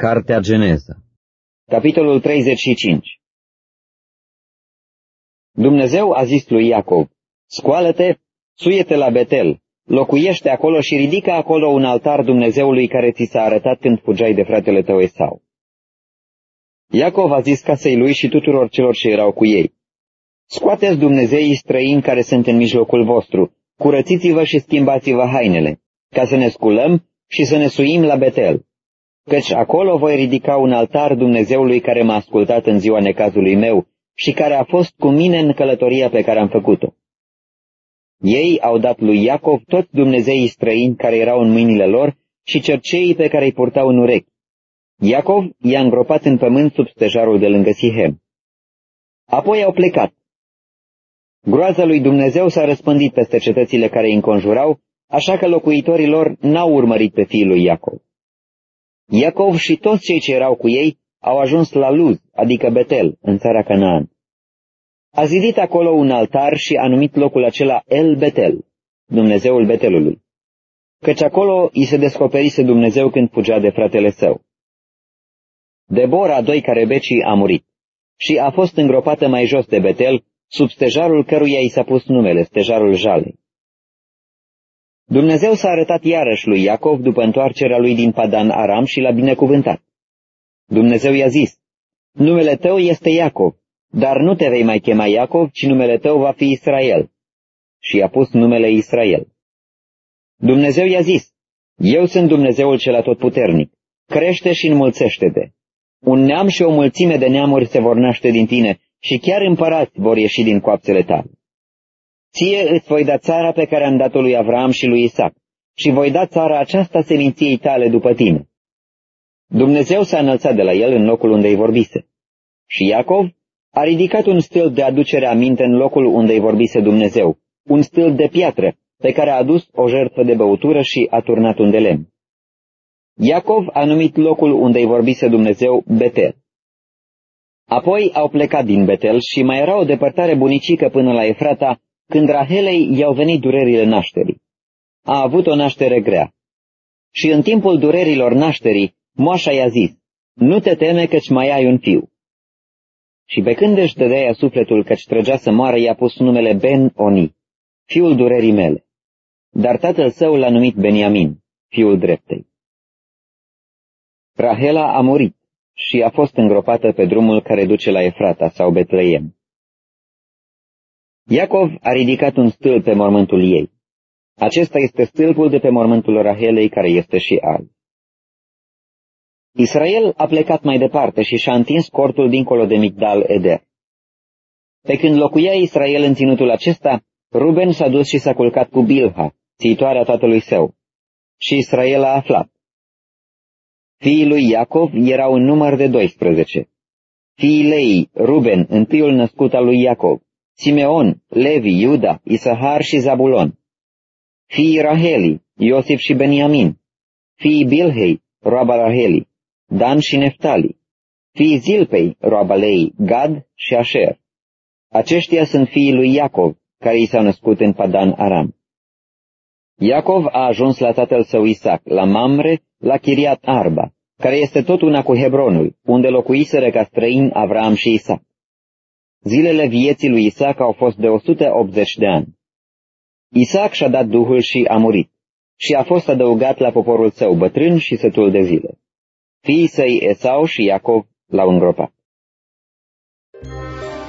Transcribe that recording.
Cartea Geneza, capitolul 35. Dumnezeu a zis lui Iacov: scoală-te, suie-te la Betel, locuiește acolo și ridică acolo un altar Dumnezeului care ți s-a arătat când fugeai de fratele tău Esau. Iacov a zis casei lui și tuturor celor ce erau cu ei: scoateți dumnezeii străini care sunt în mijlocul vostru, curățiți-vă și schimbați-vă hainele, ca să ne sculăm și să ne suim la Betel, căci acolo voi ridica un altar Dumnezeului care m-a ascultat în ziua necazului meu și care a fost cu mine în călătoria pe care am făcut-o. Ei au dat lui Iacov toți dumnezeii străini care erau în mâinile lor și cerceii pe care îi purtau în urechi. Iacov i-a îngropat în pământ sub stejarul de lângă Sihem. Apoi au plecat. Groaza lui Dumnezeu s-a răspândit peste cetățile care îi înconjurau, așa că locuitorii lor n-au urmărit pe fiul lui Iacov. Iacov și toți cei ce erau cu ei au ajuns la Luz, adică Betel, în țara Canaan. A zidit acolo un altar și a numit locul acela El Betel, Dumnezeul Betelului, căci acolo i se descoperise Dumnezeu când fugea de fratele său. Debora, doica Rebecii, a murit și a fost îngropată mai jos de Betel, sub stejarul căruia i s-a pus numele, stejarul Jalei. Dumnezeu s-a arătat iarăși lui Iacov după întoarcerea lui din Padan Aram și l-a binecuvântat. Dumnezeu i-a zis: numele tău este Iacov, dar nu te vei mai chema Iacov, ci numele tău va fi Israel. Și i-a pus numele Israel. Dumnezeu i-a zis: eu sunt Dumnezeul cel atotputernic, crește și înmulțește-te. Un neam și o mulțime de neamuri se vor naște din tine și chiar împărați vor ieși din coapsele tale. Ție îți voi da țara pe care am dat-o lui Avram și lui Isaac și voi da țara aceasta seminției tale după tine. Dumnezeu s-a înălțat de la el în locul unde îi vorbise. Și Iacov a ridicat un stâlp de aducere aminte în locul unde îi vorbise Dumnezeu, un stâlp de piatră pe care a adus o jertfă de băutură și a turnat un de lemn. Iacov a numit locul unde îi vorbise Dumnezeu Betel. Apoi au plecat din Betel și mai era o depărtare bunicică până la Efrata, când Rahelei i-au venit durerile nașterii. A avut o naștere grea. Și în timpul durerilor nașterii, moașa i-a zis: nu te teme căci mai ai un fiu. Și pe când își dădea sufletul căci trăgea să moară, i-a pus numele Ben-Oni, fiul durerii mele. Dar tatăl său l-a numit Beniamin, fiul dreptei. Rahela a murit și a fost îngropată pe drumul care duce la Efrata sau Betleem. Iacov a ridicat un stâlp pe mormântul ei. Acesta este stâlpul de pe mormântul Rahelei, care este și azi. Israel a plecat mai departe și și-a întins cortul dincolo de Migdal Eder. Pe când locuia Israel în ținutul acesta, Ruben s-a dus și s-a culcat cu Bilha, țitoarea tatălui său. Și Israel a aflat. Fiii lui Iacov erau în număr de 12. Fiii Lei, Ruben, întâiul născut al lui Iacov, Simeon, Levi, Iuda, Isahar și Zabulon. Fiii Raheli, Iosif și Beniamin. Fiii Bilhei, roaba Raheli, Dan și Neftali. Fiii Zilpei, roaba Lei, Gad și Asher. Aceștia sunt fiii lui Iacov, care i s-au născut în Padan Aram. Iacov a ajuns la tatăl său Isaac, la Mamre, la Chiriat Arba, care este tot una cu Hebronul, unde locuiseră ca străini Avram și Isaac. Zilele vieții lui Isaac au fost de 180 de ani. Isaac și-a dat duhul și a murit și a fost adăugat la poporul său bătrân și sătul de zile. Fiii săi Esau și Iacov l-au îngropat.